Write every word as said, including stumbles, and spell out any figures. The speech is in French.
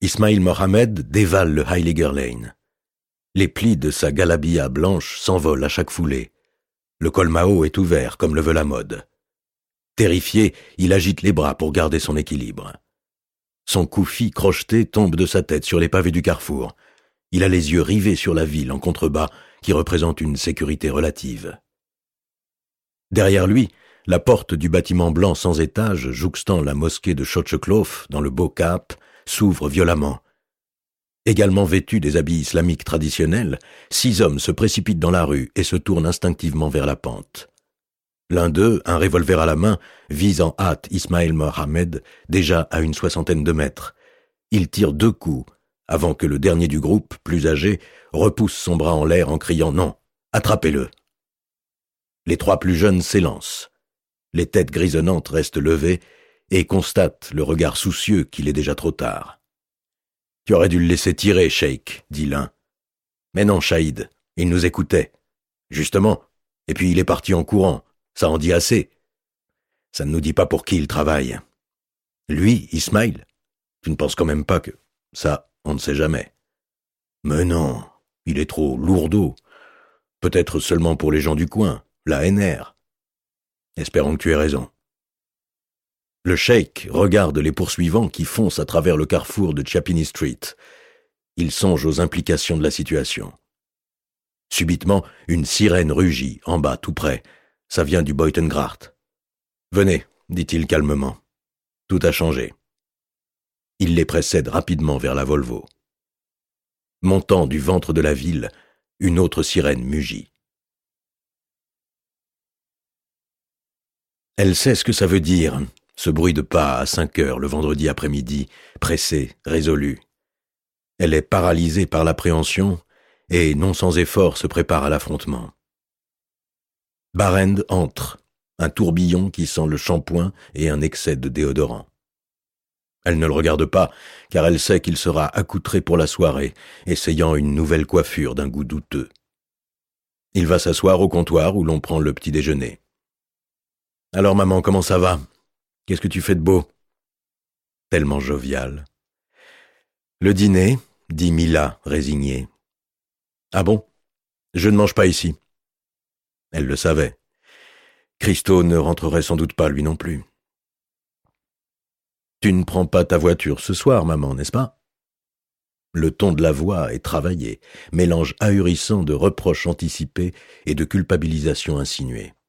Ismail Mohamed dévale le Heiliger Lane. Les plis de sa galabia blanche s'envolent à chaque foulée. Le col Mao est ouvert comme le veut la mode. Terrifié, il agite les bras pour garder son équilibre. Son koufi crocheté tombe de sa tête sur les pavés du carrefour. Il a les yeux rivés sur la ville en contrebas qui représente une sécurité relative. Derrière lui, la porte du bâtiment blanc sans étage jouxtant la mosquée de Schotzeklof dans le Beau Cap s'ouvre violemment. Également vêtus des habits islamiques traditionnels, six hommes se précipitent dans la rue et se tournent instinctivement vers la pente. L'un d'eux, un revolver à la main, vise en hâte Ismail Mohamed, déjà à une soixantaine de mètres. Il tire deux coups, avant que le dernier du groupe, plus âgé, repousse son bras en l'air en criant « Non, attrapez-le !» Les trois plus jeunes s'élancent. Les têtes grisonnantes restent levées et constatent le regard soucieux qu'il est déjà trop tard. « Tu aurais dû le laisser tirer, Cheikh, » dit l'un. « Mais non, Shahid, il nous écoutait. Justement, et puis il est parti en courant, ça en dit assez. Ça ne nous dit pas pour qui il travaille. Lui, Ismail, tu ne penses quand même pas que... Ça, on ne sait jamais. Mais non, il est trop lourdeau. Peut-être seulement pour les gens du coin, la N R. Espérons que tu aies raison. » Le cheikh regarde les poursuivants qui foncent à travers le carrefour de Chiapini Street. Il songe aux implications de la situation. Subitement, une sirène rugit, en bas, tout près. Ça vient du Buitengracht. « Venez, » dit-il calmement. Tout a changé. Il les précède rapidement vers la Volvo. Montant du ventre de la ville, une autre sirène mugit. Elle sait ce que ça veut dire, ce bruit de pas à cinq heures le vendredi après-midi, pressé, résolu. Elle est paralysée par l'appréhension et, non sans effort, se prépare à l'affrontement. Barend entre, un tourbillon qui sent le shampoing et un excès de déodorant. Elle ne le regarde pas, car elle sait qu'il sera accoutré pour la soirée, essayant une nouvelle coiffure d'un goût douteux. Il va s'asseoir au comptoir où l'on prend le petit déjeuner. « Alors maman, comment ça va ? Qu'est-ce que tu fais de beau ?» Tellement jovial. « Le dîner, » dit Mila, résignée. « Ah bon ? Je ne mange pas ici. » Elle le savait. Christo ne rentrerait sans doute pas, lui non plus. « Tu ne prends pas ta voiture ce soir, maman, n'est-ce pas ?» Le ton de la voix est travaillé, mélange ahurissant de reproches anticipés et de culpabilisation insinuée.